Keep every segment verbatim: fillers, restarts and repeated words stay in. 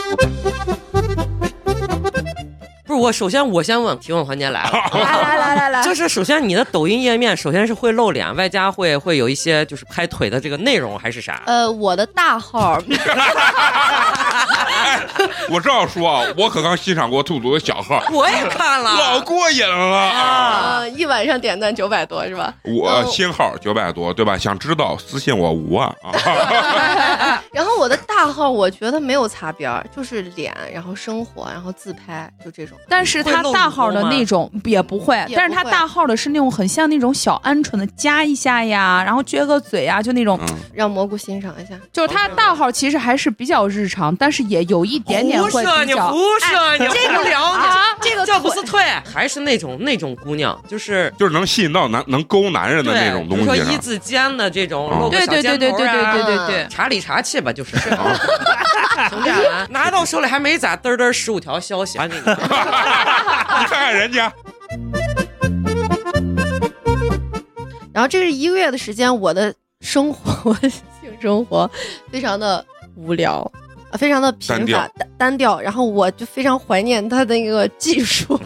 不是我，首先我先问提问环节来了， 来来来来来， 就是首先你的抖音页面首先是会露脸，外加会会有一些就是拍腿的这个内容还是啥？ 呃，我的大号， 哎，我这样说啊，我可刚欣赏过兔兔的小号， 我也看了， 老过瘾了啊、呃，一晚上点赞九百多是吧？ 我新号九百多，对吧？想知道私信我五万啊。 然后我的大号我觉得没有擦边，就是脸，然后生活，然后自拍，就这种。 但是他大号的那种也不会， 也不会但是他大号的是那种很像那种小鹌鹑的夹一下呀，然后撅个嘴呀，就那种、 嗯、 让蘑菇欣赏一下。 就是他大号其实还是比较日常，但是也有一点点会比较。 你胡说，你这个聊啊，这个这不是退，还是那种那种姑娘，就是就是能吸引到男能勾男人的那种东西。 比如说一字肩的这种，露个小对对对对对对对对对， 查理查气吧，就是。从这样拿到手里还没咋，嘚嘚十五条消息，还给你。 你看看人家。 然后这是一个月的时间，我的生活，我的性生活非常的无聊。非常的贫乏 单, 单, 单调，然后我就非常怀念他的那个技术。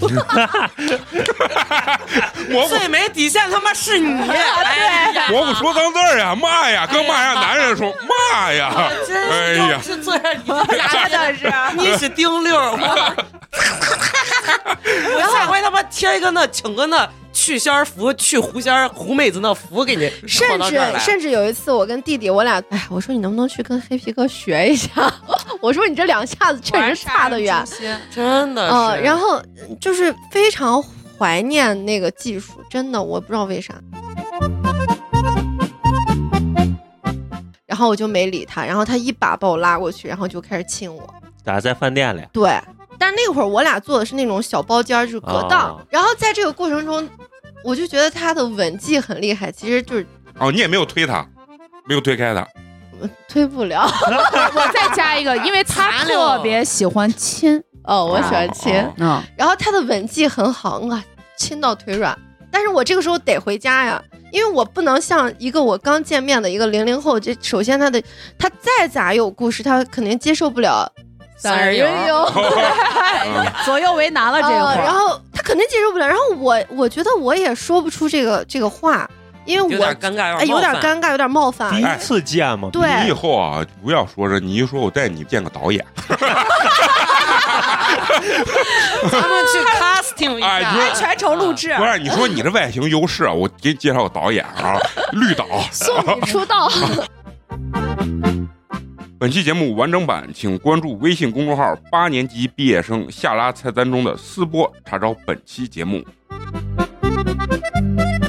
最没底线他妈是你！哎、 我不说脏字儿呀，骂呀，跟骂呀男人说骂呀。 哎呀，是这样，你啥的是？ 你是丁六，我我下回他妈贴一个那请个那。去仙儿符，去狐仙儿狐妹子那符给你， 甚至甚至有一次我跟弟弟我俩，哎，我说你能不能去跟黑皮哥学一下？我说你这两下子确实差得远， 真的是、 呃。然后就是非常怀念那个技术，真的我不知道为啥。然后我就没理他，然后他一把把我拉过去，然后就开始亲我。 咋在饭店里？ 对。但那会儿我俩做的是那种小包间，就是隔档、哦，然后在这个过程中，我就觉得他的吻技很厉害，其实就是哦，你也没有推他，没有推开他， 推不了。 我再加一个，因为他特别喜欢亲， 哦，我喜欢亲， 嗯、哦， 然后他的吻技很好啊，亲到腿软。但是我这个时候得回家呀，因为我不能像一个我刚见面的一个零零后，这首先他的他再咋有故事，他肯定接受不了。 三人游， 左右为难了这个、 呃，然后他肯定接受不了，然后我我觉得我也说不出这个这个话，因为我有点尴尬， 哎，有点尴尬，有点冒犯。 第一次见嘛， 对， 你以后啊不要说这，你一说我带你见个导演， 咱们去 casting 一下， 哎、 全程录制。 不是，你说你这外形优势，我给你介绍个导演啊，绿导， 送你出道。 本期节目完整版，请关注微信公众号“八年级毕业生下拉菜单”中的私播，查找本期节目。